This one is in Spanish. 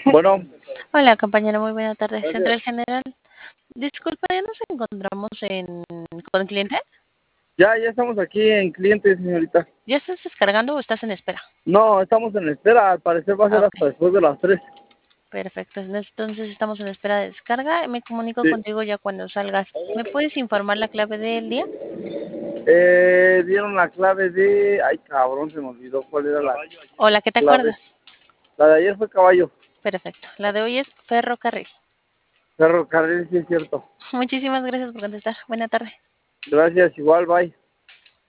Bueno, Hola, compañero, muy buena tarde. gracias. Central General. Disculpa, ¿ya nos encontramos con el cliente? Ya estamos aquí en cliente, señorita. ¿Ya estás descargando o estás en espera? No, estamos en espera. Al parecer va a ser Ok, hasta después de las 3. perfecto. Entonces estamos en espera de descarga. Me comunico Sí. contigo ya cuando salgas. ¿Me puedes informar la clave del día? Dieron la clave de... Ay, cabrón, se me olvidó cuál era la ¿O la que te clave. acuerdas? La de ayer fue caballo. Perfecto. La de hoy es ferrocarril. Ferrocarril, sí es cierto. Muchísimas gracias por contestar. Buena tarde. Gracias, igual, bye.